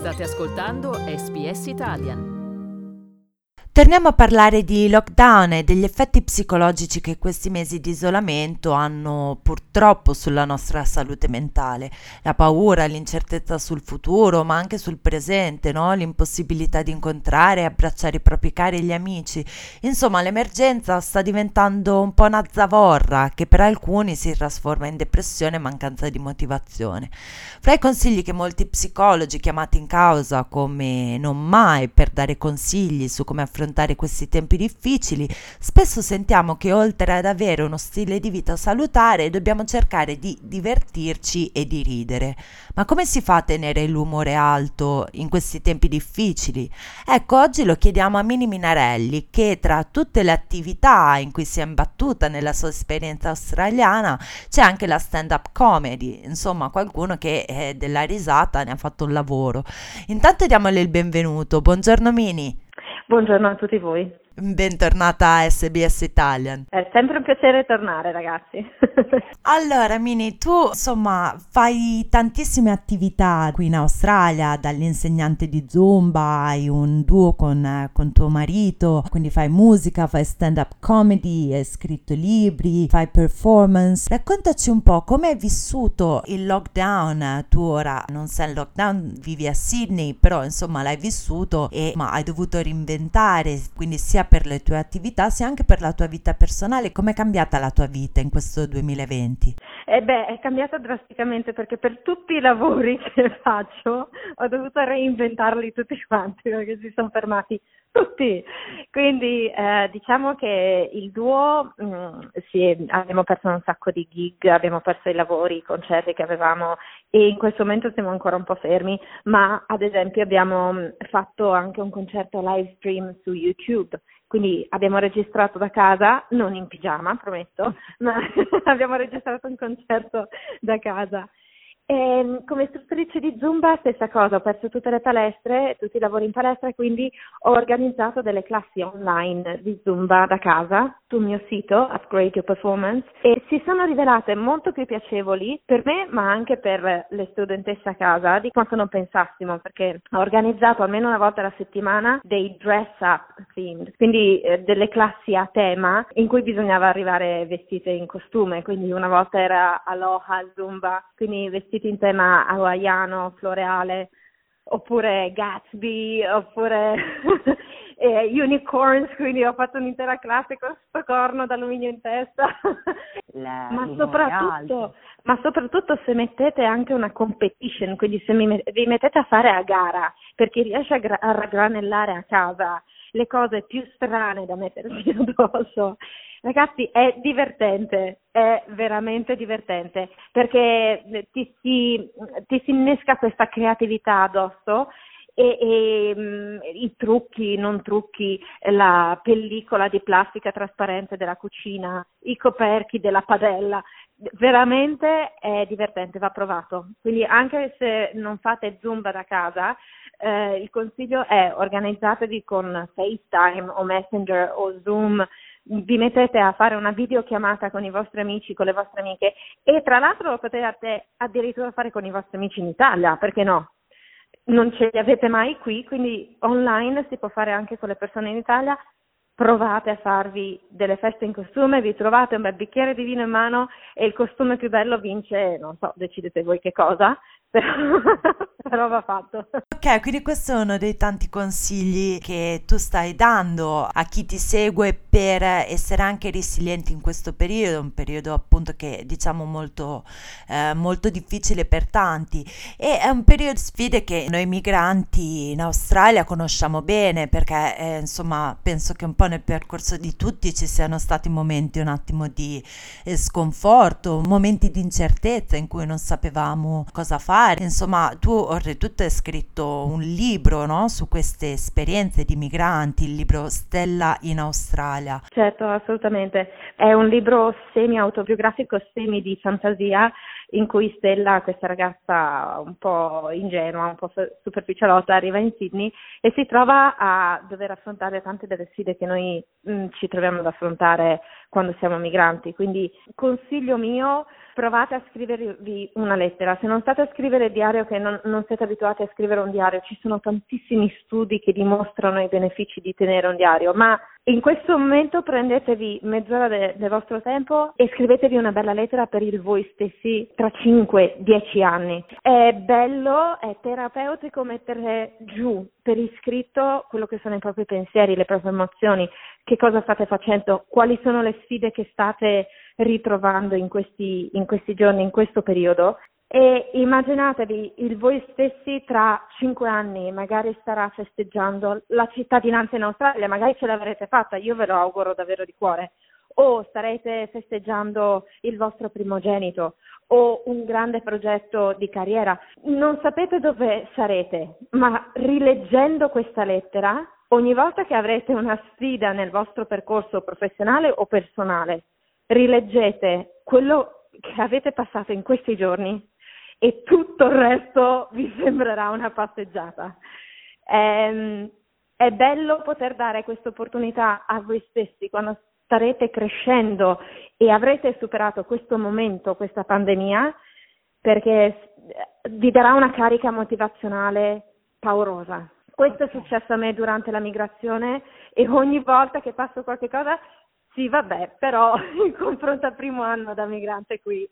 State ascoltando SBS Italian. Torniamo a parlare di lockdown e degli effetti psicologici che questi mesi di isolamento hanno purtroppo sulla nostra salute mentale. La paura, l'incertezza sul futuro, ma anche sul presente, no? L'impossibilità di incontrare e abbracciare i propri cari e gli amici. Insomma, l'emergenza sta diventando un po' una zavorra che per alcuni si trasforma in depressione e mancanza di motivazione. Fra i consigli che molti psicologi chiamati in causa come non mai per dare consigli su come affrontare questi tempi difficili, spesso sentiamo che oltre ad avere uno stile di vita salutare dobbiamo cercare di divertirci e di ridere. Ma come si fa a tenere l'umore alto in questi tempi difficili? Ecco, oggi lo chiediamo a Mini Minarelli, che tra tutte le attività in cui si è imbattuta nella sua esperienza australiana c'è anche la stand-up comedy, insomma qualcuno che della risata ne ha fatto un lavoro. Intanto diamole il benvenuto. Buongiorno Mini. Buongiorno a tutti voi. Bentornata a SBS Italian. È sempre un piacere tornare, ragazzi. Allora, Mini, tu insomma fai tantissime attività qui in Australia, dall'insegnante di Zumba, hai un duo con tuo marito, quindi fai musica, fai stand-up comedy, hai scritto libri, fai performance. Raccontaci un po' come hai vissuto il lockdown. Tu ora non sei in lockdown, vivi a Sydney, però insomma l'hai vissuto e hai dovuto reinventare, quindi sia per le tue attività sia anche per la tua vita personale. Com'è cambiata la tua vita in questo 2020? È cambiata drasticamente perché per tutti i lavori che faccio ho dovuto reinventarli tutti quanti perché si sono fermati tutti. Quindi diciamo che il duo abbiamo perso un sacco di gig, abbiamo perso i lavori, i concerti che avevamo e in questo momento siamo ancora un po' fermi, ma ad esempio abbiamo fatto anche un concerto live stream su YouTube. Quindi abbiamo registrato da casa, non in pigiama, prometto, ma abbiamo registrato un concerto da casa. E come istruttrice di Zumba stessa cosa, ho perso tutte le palestre, tutti i lavori in palestra e quindi ho organizzato delle classi online di Zumba da casa sul mio sito Upgrade Your Performance e si sono rivelate molto più piacevoli per me ma anche per le studentesse a casa di quanto non pensassimo, perché ho organizzato almeno una volta alla settimana dei dress up themed, quindi delle classi a tema in cui bisognava arrivare vestite in costume, quindi una volta era Aloha Zumba, quindi vestiti in tema hawaiano, floreale, oppure Gatsby, oppure unicorns, quindi ho fatto un'intera classe con sto corno d'alluminio in testa. Ma soprattutto se mettete anche una competition, quindi se vi mettete a fare a gara per chi riesce a raggranellare a casa le cose più strane da mettersi addosso. Ragazzi, è divertente, è veramente divertente, perché ti si innesca questa creatività addosso e i trucchi, non trucchi, la pellicola di plastica trasparente della cucina, i coperchi della padella, veramente è divertente, va provato. Quindi anche se non fate Zumba da casa, il consiglio è organizzatevi con FaceTime o Messenger o Zoom, vi mettete a fare una videochiamata con i vostri amici, con le vostre amiche e tra l'altro lo potete addirittura fare con i vostri amici in Italia, perché no? Non ce li avete mai qui, quindi online si può fare anche con le persone in Italia. Provate a farvi delle feste in costume, vi trovate un bel bicchiere di vino in mano e il costume più bello vince, non so, decidete voi che cosa, però va fatto. Ok, quindi questo è uno dei tanti consigli che tu stai dando a chi ti segue per essere anche resilienti in questo periodo, un periodo appunto che diciamo molto difficile per tanti e è un periodo di sfide che noi migranti in Australia conosciamo bene perché insomma penso che un po' nel percorso di tutti ci siano stati momenti un attimo di sconforto, momenti di incertezza in cui non sapevamo cosa fare. Insomma, tu oltretutto hai scritto un libro, no? Su queste esperienze di migranti, il libro Stella in Australia. Certo, assolutamente. È un libro semi-autobiografico, semi di fantasia, in cui Stella, questa ragazza un po' ingenua, un po' superficialotta, arriva in Sydney e si trova a dover affrontare tante delle sfide che noi ci troviamo ad affrontare quando siamo migranti. Quindi consiglio mio, provate a scrivervi una lettera. Se non state a scrivere il diario, che non siete abituati a scrivere un diario, ci sono tantissimi studi che dimostrano i benefici di tenere un diario, ma in questo momento prendetevi mezz'ora del vostro tempo e scrivetevi una bella lettera per il voi stessi tra 5-10 anni. È bello, è terapeutico mettere giù per iscritto quello che sono i propri pensieri, le proprie emozioni, che cosa state facendo, quali sono le sfide che state ritrovando in questi giorni, in questo periodo. E immaginatevi il voi stessi tra 5 anni, magari starà festeggiando la cittadinanza in Australia, magari ce l'avrete fatta, io ve lo auguro davvero di cuore, o starete festeggiando il vostro primogenito o un grande progetto di carriera. Non sapete dove sarete, ma rileggendo questa lettera, ogni volta che avrete una sfida nel vostro percorso professionale o personale, rileggete quello che avete passato in questi giorni e tutto il resto vi sembrerà una passeggiata. È bello poter dare questa opportunità a voi stessi quando starete crescendo e avrete superato questo momento, questa pandemia, perché vi darà una carica motivazionale paurosa. Questo è successo a me durante la migrazione e ogni volta che passo qualche cosa, sì vabbè, però in confronto al primo anno da migrante qui.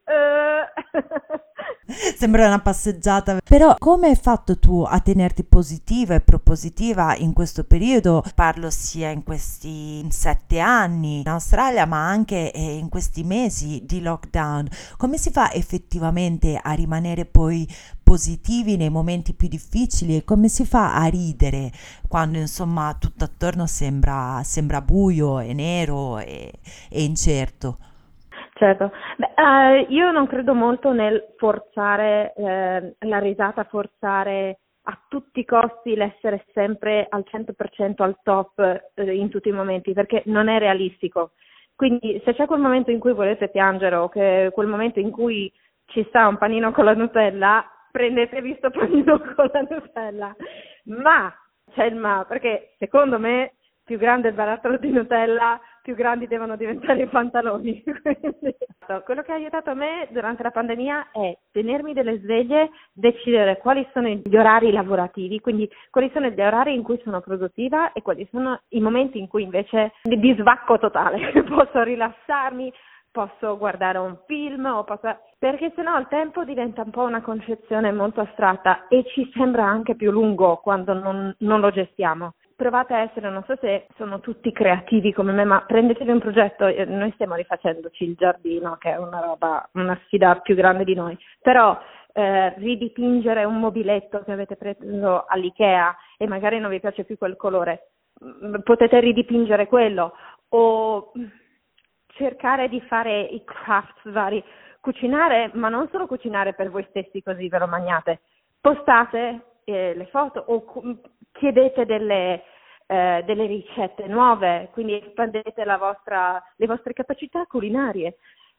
Sembra una passeggiata. Però come hai fatto tu a tenerti positiva e propositiva in questo periodo? Parlo sia in questi 7 anni in Australia, ma anche in questi mesi di lockdown. Come si fa effettivamente a rimanere poi positivi nei momenti più difficili e come si fa a ridere quando insomma tutto attorno sembra buio e nero e incerto? Certo, io non credo molto nel forzare la risata, forzare a tutti i costi l'essere sempre al 100% al top in tutti i momenti, perché non è realistico. Quindi se c'è quel momento in cui volete piangere o che quel momento in cui ci sta un panino con la Nutella, prendetevi sto panino con la Nutella. Ma, c'è il ma, perché secondo me più grande il barattolo di Nutella, più grandi devono diventare i pantaloni. Quindi, quello che ha aiutato a me durante la pandemia è tenermi delle sveglie, decidere quali sono gli orari lavorativi, quindi quali sono gli orari in cui sono produttiva e quali sono i momenti in cui invece di svacco totale. Posso rilassarmi, posso guardare un film, perché sennò il tempo diventa un po' una concezione molto astratta e ci sembra anche più lungo quando non lo gestiamo. Provate a essere, non so se sono tutti creativi come me, ma prendetevi un progetto, noi stiamo rifacendoci il giardino, che è una sfida più grande di noi, però ridipingere un mobiletto che avete preso all'Ikea e magari non vi piace più quel colore, potete ridipingere quello, o cercare di fare i crafts vari, cucinare, ma non solo cucinare per voi stessi così ve lo mangiate, postate le foto o chiedete delle ricette nuove, quindi espandete le vostre capacità culinarie.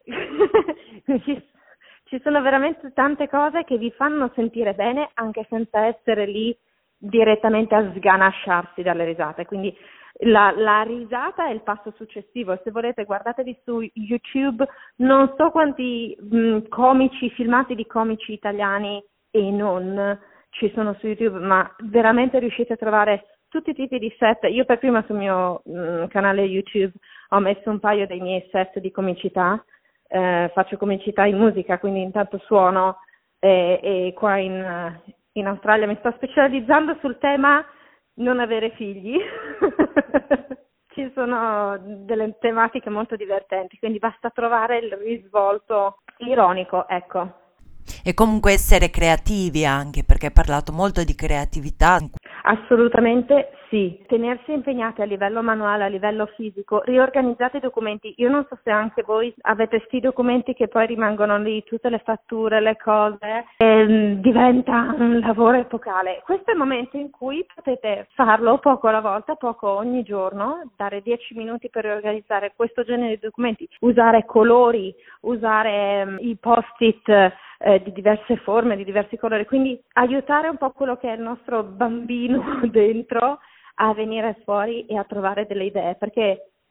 Ci sono veramente tante cose che vi fanno sentire bene anche senza essere lì direttamente a sganasciarsi dalle risate, quindi la risata è il passo successivo. Se volete guardatevi su YouTube, non so quanti filmati di comici italiani e non ci sono su YouTube, ma veramente riuscite a trovare tutti i tipi di set. Io per prima sul mio canale YouTube ho messo un paio dei miei set di comicità, faccio comicità in musica, quindi intanto suono e qua in Australia mi sto specializzando sul tema non avere figli. Ci sono delle tematiche molto divertenti, quindi basta trovare il risvolto ironico, ecco. E comunque essere creativi anche, perché hai parlato molto di creatività. Assolutamente sì, tenersi impegnati a livello manuale, a livello fisico, riorganizzate i documenti. Io non so se anche voi avete sti documenti che poi rimangono lì, tutte le fatture, le cose, e diventa un lavoro epocale. Questo è il momento in cui potete farlo poco alla volta, poco ogni giorno, dare 10 minuti per riorganizzare questo genere di documenti, usare colori, usare i post-it di diverse forme, di diversi colori, quindi aiutare un po' quello che è il nostro bambino dentro a venire fuori e a trovare delle idee, perché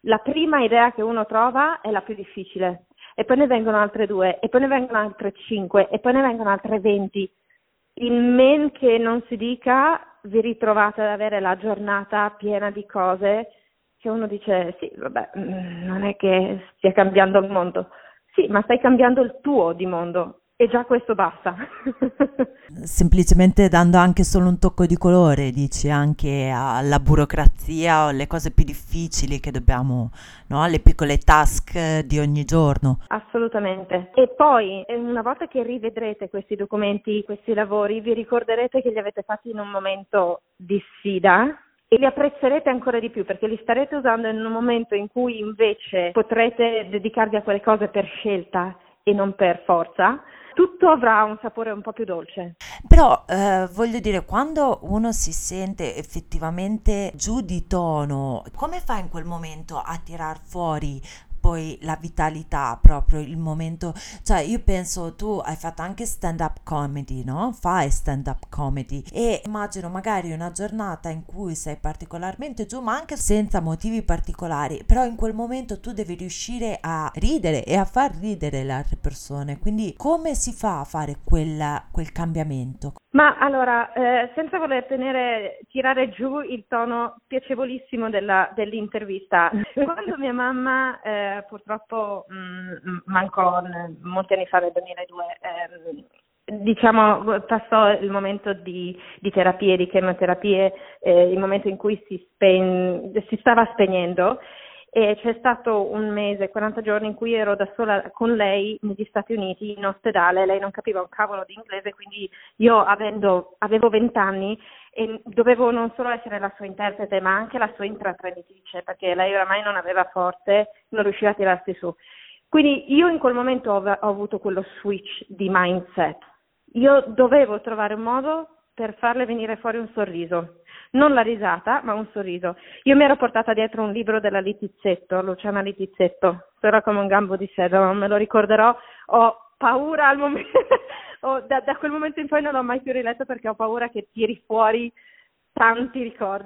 la prima idea che uno trova è la più difficile, e poi ne vengono altre 2, e poi ne vengono altre 5, e poi ne vengono altre 20. Il men che non si dica, vi ritrovate ad avere la giornata piena di cose che uno dice, sì, vabbè, non è che stia cambiando il mondo. Sì, ma stai cambiando il tuo di mondo, e già questo basta. Semplicemente dando anche solo un tocco di colore, dici, anche alla burocrazia o alle cose più difficili che dobbiamo, no? Alle piccole task di ogni giorno. Assolutamente. E poi, una volta che rivedrete questi documenti, questi lavori, vi ricorderete che li avete fatti in un momento di sfida, e li apprezzerete ancora di più, perché li starete usando in un momento in cui invece potrete dedicarvi a quelle cose per scelta e non per forza. Tutto avrà un sapore un po' più dolce. Però voglio dire, quando uno si sente effettivamente giù di tono, come fa in quel momento a tirar fuori poi la vitalità, proprio il momento? Cioè, io penso, tu hai fatto anche stand-up comedy, no? Fai stand-up comedy, e immagino magari una giornata in cui sei particolarmente giù, ma anche senza motivi particolari, però in quel momento tu devi riuscire a ridere e a far ridere le altre persone, quindi come si fa a fare quel cambiamento? Ma allora, senza voler tirare giù il tono piacevolissimo dell'intervista, quando mia mamma purtroppo mancò molti anni fa, nel 2002, diciamo, passò il momento di terapie, di chemioterapie, il momento in cui si stava spegnendo, e c'è stato un mese, 40 giorni in cui ero da sola con lei negli Stati Uniti in ospedale. Lei non capiva un cavolo di inglese, quindi io avevo 20 anni e dovevo non solo essere la sua interprete ma anche la sua intraprenditrice, perché lei oramai non aveva forze, non riusciva a tirarsi su. Quindi io in quel momento ho avuto quello switch di mindset. Io dovevo trovare un modo per farle venire fuori un sorriso. Non la risata, ma un sorriso. Io mi ero portata dietro un libro della Littizzetto, Luciana Littizzetto, era come un gambo di seta, non me lo ricorderò, ho paura al momento, da quel momento in poi non l'ho mai più riletto perché ho paura che tiri fuori tanti ricordi.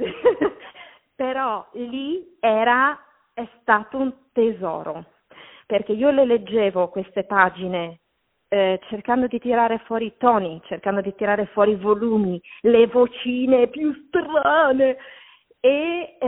Però lì è stato un tesoro, perché io le leggevo queste pagine cercando di tirare fuori i toni, cercando di tirare fuori i volumi, le vocine più strane, e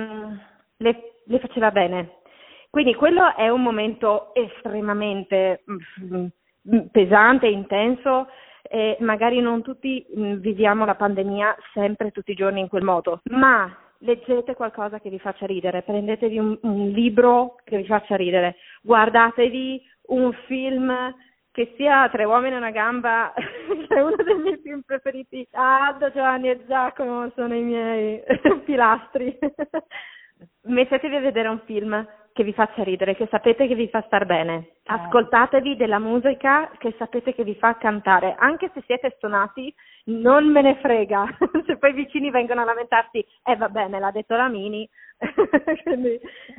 le faceva bene. Quindi quello è un momento estremamente pesante, intenso, e magari non tutti viviamo la pandemia sempre, tutti i giorni in quel modo, ma leggete qualcosa che vi faccia ridere, prendetevi un libro che vi faccia ridere, guardatevi un film che sia Tre uomini e una gamba, che è uno dei miei film preferiti. Aldo, Giovanni e Giacomo sono i miei pilastri. Mettetevi a vedere un film che vi faccia ridere, che sapete che vi fa star bene. Ascoltatevi della musica che sapete che vi fa cantare, anche se siete stonati, non me ne frega. Se poi i vicini vengono a lamentarsi, vabbè, me l'ha detto la Mini. Quindi,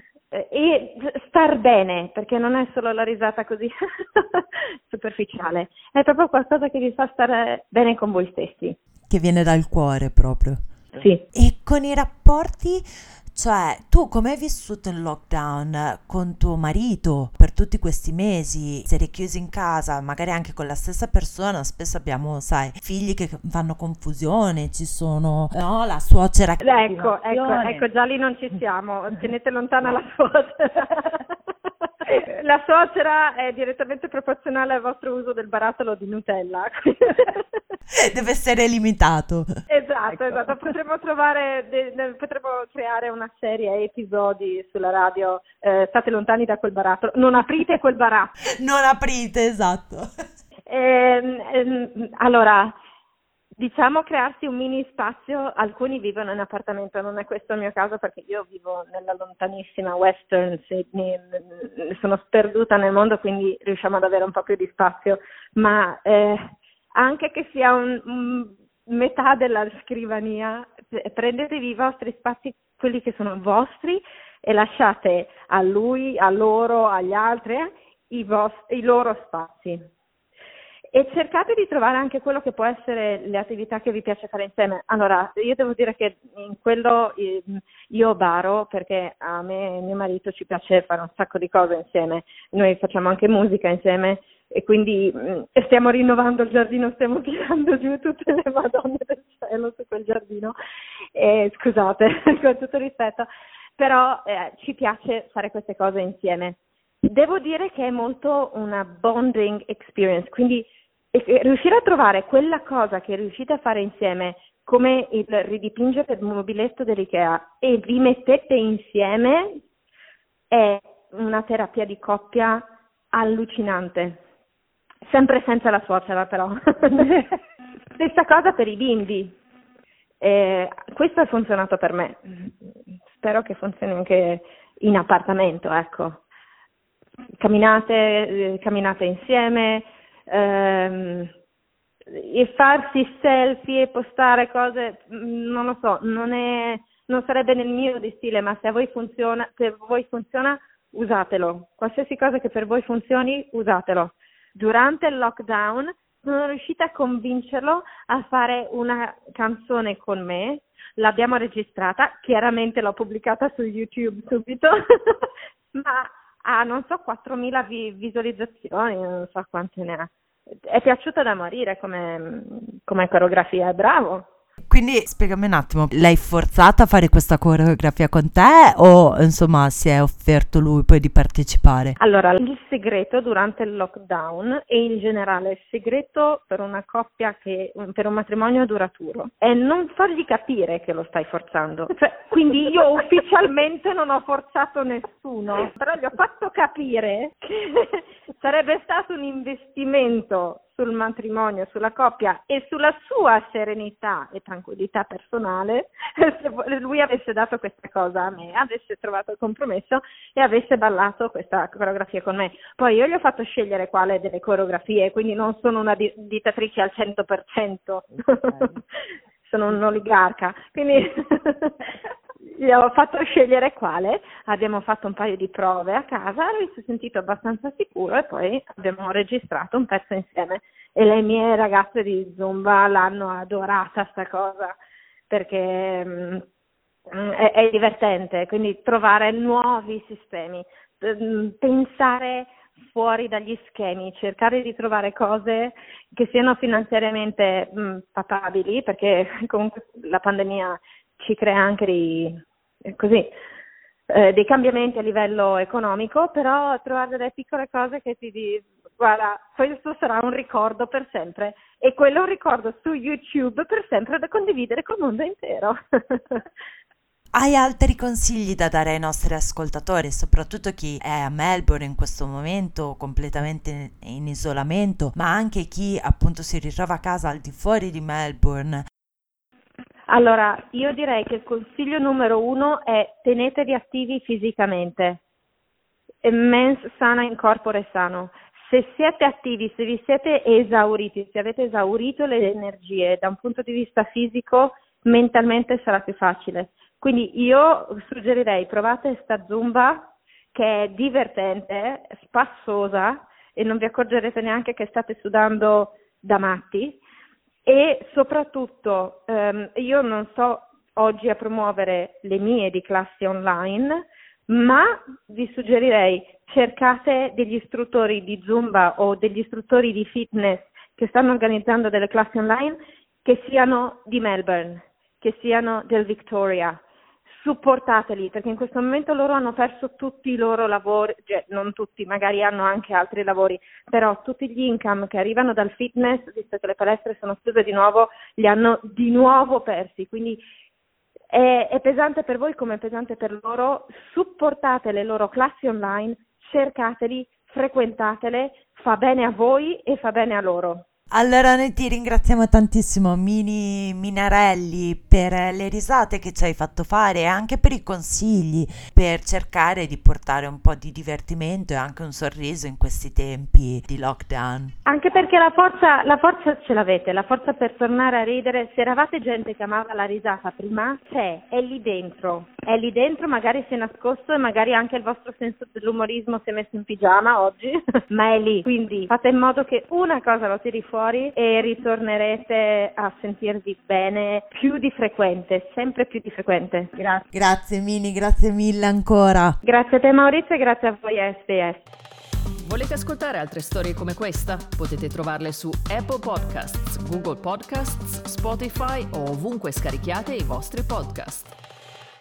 e star bene, perché non è solo la risata così superficiale, è proprio qualcosa che vi fa stare bene con voi stessi. Che viene dal cuore proprio. Sì. E con i rapporti, cioè, tu come hai vissuto il lockdown con tuo marito per tutti questi mesi? Siete chiusi in casa, magari anche con la stessa persona. Spesso abbiamo, sai, figli che fanno confusione, ci sono, no, la suocera. Ecco, già lì non ci siamo, tenete lontana la suocera. La suocera è direttamente proporzionale al vostro uso del barattolo di Nutella. Deve essere limitato. Esatto. Potremmo creare una serie, episodi sulla radio. State lontani da quel barattolo, non aprite quel barattolo. Non aprite, esatto. Allora, diciamo crearsi un mini spazio. Alcuni vivono in appartamento, non è questo il mio caso perché io vivo nella lontanissima Western Sydney, sono sperduta nel mondo, quindi riusciamo ad avere un po' più di spazio, ma anche che sia metà della scrivania, prendetevi i vostri spazi, quelli che sono vostri, e lasciate a lui, a loro, agli altri i loro spazi. e cercate di trovare anche quello che può essere le attività che vi piace fare insieme. Allora, io devo dire che in quello io baro, perché a me e mio marito ci piace fare un sacco di cose insieme, noi facciamo anche musica insieme e quindi stiamo rinnovando il giardino, stiamo tirando giù tutte le Madonne del cielo su quel giardino, scusate, con tutto rispetto, però ci piace fare queste cose insieme. Devo dire che è molto una bonding experience, quindi riuscire a trovare quella cosa che riuscite a fare insieme, come il ridipingere il mobiletto dell'IKEA, e vi mettete insieme, è una terapia di coppia allucinante. Sempre senza la suocera però. Stessa cosa per i bimbi. Questo ha funzionato per me. Spero che funzioni anche in appartamento, ecco. Camminate insieme, e farsi selfie e postare cose, non lo so, non sarebbe nel mio di stile, ma se a voi funziona, usatelo. Qualsiasi cosa che per voi funzioni, usatelo. Durante il lockdown sono riuscita a convincerlo a fare una canzone con me, l'abbiamo registrata, chiaramente l'ho pubblicata su YouTube subito, ma non so, 4.000 visualizzazioni, non so quante ne ha. È piaciuta da morire come coreografia, è bravo. Quindi spiegami un attimo, l'hai forzata a fare questa coreografia con te o insomma si è offerto lui poi di partecipare? Allora, il segreto durante il lockdown e in generale il segreto per una coppia per un matrimonio duraturo è non fargli capire che lo stai forzando. Cioè, quindi io ufficialmente non ho forzato nessuno, però gli ho fatto capire che sarebbe stato un investimento sul matrimonio, sulla coppia e sulla sua serenità e tranquillità personale se lui avesse dato questa cosa a me, avesse trovato il compromesso e avesse ballato questa coreografia con me. Poi io gli ho fatto scegliere quale delle coreografie, quindi non sono una dittatrice al 100%, sono un'oligarca, quindi gli ho fatto scegliere quale, abbiamo fatto un paio di prove a casa, lui si è sentito abbastanza sicuro e poi abbiamo registrato un pezzo insieme e le mie ragazze di Zumba l'hanno adorata sta cosa perché è divertente, quindi trovare nuovi sistemi, pensare fuori dagli schemi, cercare di trovare cose che siano finanziariamente papabili, perché comunque la pandemia ci crea anche dei cambiamenti a livello economico, però trovare delle piccole cose che guarda, questo sarà un ricordo per sempre e quello è un ricordo su YouTube per sempre da condividere col mondo intero. Hai altri consigli da dare ai nostri ascoltatori, soprattutto chi è a Melbourne in questo momento completamente in isolamento, ma anche chi appunto si ritrova a casa al di fuori di Melbourne? Allora, io direi che il consiglio numero 1 è tenetevi attivi fisicamente. Mens sana in corpore sano. Se siete attivi, se vi siete esauriti, se avete esaurito le energie da un punto di vista fisico, mentalmente sarà più facile. Quindi io suggerirei provate sta Zumba che è divertente, spassosa e non vi accorgerete neanche che state sudando da matti. E soprattutto io non sto oggi a promuovere le mie di classi online, ma vi suggerirei cercate degli istruttori di Zumba o degli istruttori di fitness che stanno organizzando delle classi online che siano di Melbourne, che siano del Victoria. Supportateli, perché in questo momento loro hanno perso tutti i loro lavori, cioè non tutti, magari hanno anche altri lavori, però tutti gli income che arrivano dal fitness, visto che le palestre sono chiuse di nuovo, li hanno di nuovo persi, quindi è pesante per voi come è pesante per loro. Supportate le loro classi online, cercateli, frequentatele, fa bene a voi e fa bene a loro. Allora noi ti ringraziamo tantissimo, Mini Minarelli, per le risate che ci hai fatto fare e anche per i consigli, per cercare di portare un po' di divertimento e anche un sorriso in questi tempi di lockdown. Anche perché la forza ce l'avete, la forza per tornare a ridere. Se eravate gente che amava la risata prima, è lì dentro, magari si è nascosto e magari anche il vostro senso dell'umorismo si è messo in pigiama oggi, ma è lì. Quindi fate in modo che una cosa lo tiri fuori e ritornerete a sentirvi bene più di frequente, sempre più di frequente. Grazie. Grazie Mini, grazie mille ancora. Grazie a te Maurizio e grazie a voi SBS. Volete ascoltare altre storie come questa? Potete trovarle su Apple Podcasts, Google Podcasts, Spotify o ovunque scarichiate i vostri podcast.